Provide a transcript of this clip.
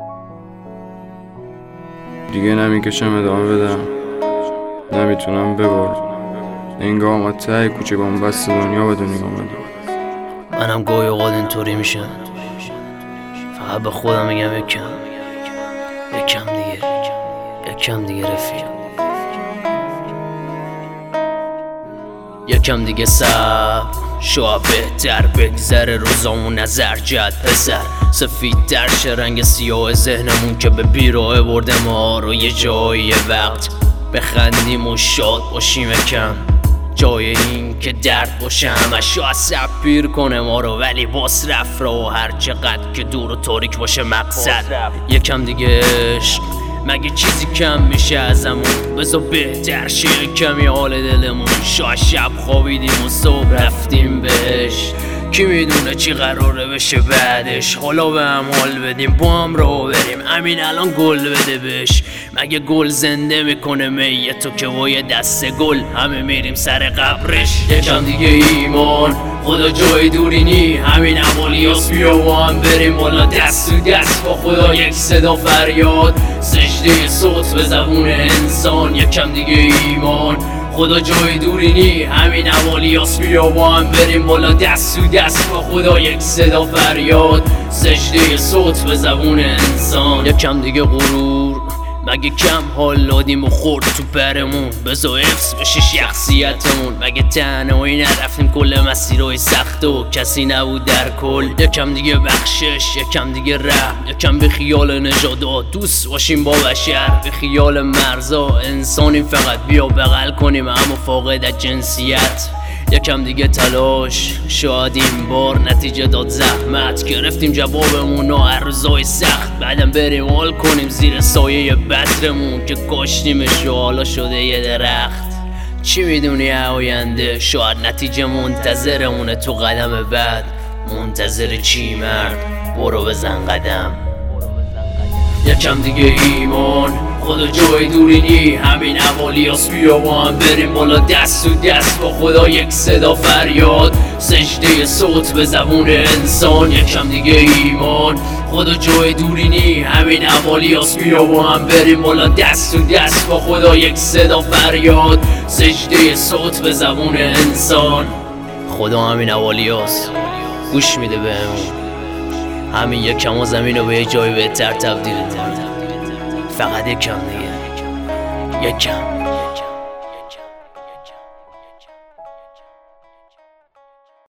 دیگه نمیکشم ادامه بدم، نمیتونم ببار. انگار اومد ته کوچه بنبست دنیا به دنیا اومده. منم گاهی اوقات اینطوری میشم، فقط به خودم میگم یکم دیگه رفیق، یکم دیگه صبر، شاید بهتر بگذره روزامون از ارجت پسر. سفید در شه رنگ سیاه ذهنمون که به بیراه برده ما رو یه جایی وقت بخندیم و شاد باشیم. یکم جای این که درد باشه همش شاید سفیر کنه ما رو، ولی باس رفت رو هر چقدر که دور و تاریک باشه مقصد. یکم دیگه عشق، مگه چیزی کم میشه ازمون؟ بذار بهتر شه کمی حال دلمون. شاید شب خوابیدیم و صبح رفتیم بهش، کی میدونه چی قراره بشه بعدش. حالا به هم حال بدیم، با هم راه بریم، همین الان گل بده بهش. مگه گل زنده میکنه میتو که با یه دسته گل همه میریم سر قبرش. یکم دیگه ایمان، خدا جای دوری نی، همین اوالیاس بیا با هم بریم بالا دست تو دست با خدا. یک صدا فریاد، سجده صوت به زبون انسان. یکم دیگه ایمان، خدا جای دوری نی، همین اوالیاس بیا با هم بریم بالا دست تو دست با خدا. یک صدا فریاد، سجده صوت به زبون انسان. یکم دیگه غرور، مگه کم حال دادیم و خورد تو برمون؟ بذار حفظ بشه شخصیتمون. مگه تنهایی نرفتیم کل مسیرهای سخت و کسی نبود در کل؟ یکم دیگه بخشش، یکم دیگه رحم، یکم به خیال نژادات دوست باشیم با بشر، به خیال مرزا انسانیم فقط بیا بغل کنیم اما فاقد از جنسیت. یکم دیگه تلاش، شاید این بار نتیجه داد زحمت. گرفتیم جوابمون و هر روزای سخت، بعدم بریم حال کنیم زیر سایه بذرمون که کاشتیمش و حالا شده یه درخت. چی میدونی آینده؟ شاید نتیجه منتظرمونه تو قدم بعد. منتظر چی مرد؟ برو بزن قدم. یکم دیگه ایمان، خدا جای دوری نی، همین اوالیاس بیا با هم بریم بالا دست تو دست با خدا. یک صدا فریاد، سجده صوت به زبون انسان. یکم دیگه ایمان، خدا جای دوری نی، همین اوالیاس بیا با هم بریم بالا دست تو دست با خدا. یک صدا فریاد، سجده صوت به زبون انسان. خدا همین اوالیاس گوش میده بهمون، همین یکم و زمین رو به یه جای بهتر تبدیل کنه. فقط یکم دیگه، یکم.